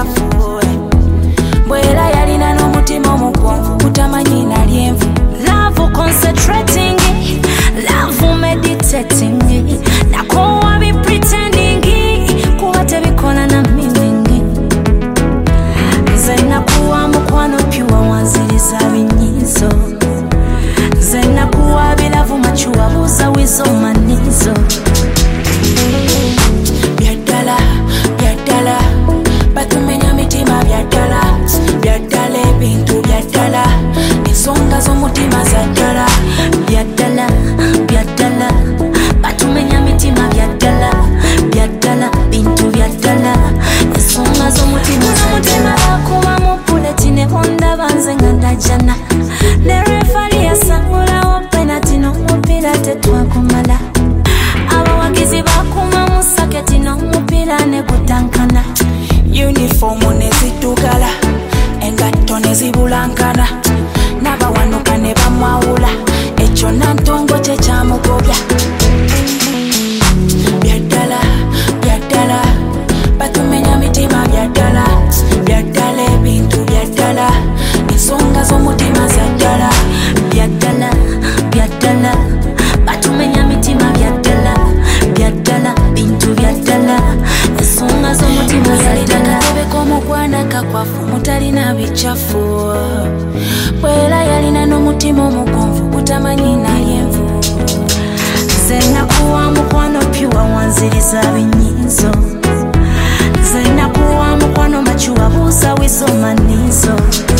bichafu bwera yalina n'omutima omugonvu gutamanyi nalyenvu love concentrating love meditating nakowa bi pretending kuba tebikola na meaning nze nakuwa mukwano pure wanziriza binyizo nze nakuwa bilavu machuwa buza wizo manizo byadala byadala batumenya mitima byadala byadala ebintu byadala ensonga z'omutima zaddala byadala byadala batumenya mitima byadala byadala bintu byadala ensonga z'omutima zaddala bakuba mu buleti ne bondaba nze nga ndajana ne refali yasangulawo penati n'omupiira tetwakumala abawagizi bakuma mu saketi n'omupiira ne gutankana uniformu ne ziddugala engatto ne zibulankana n'abawanuka ne bamwawula ekyo nantongo kye kyamugobya byadala byadala batumenya mitima byadala byadala ebintu byadala ensonga z'omutima zaddala byadala byadala batumenya mitima byadala byadala bintu byadala ensonga z'omutima zaddala kabeko omugwana kakwafu mutalina bichafu bwera yalina n'omutima omugonvu gutamanyi nalyenvu nze nakuwa mukwano pure wanziriza binyizo nze nakuwa mukwano machuwa buza wizo manizo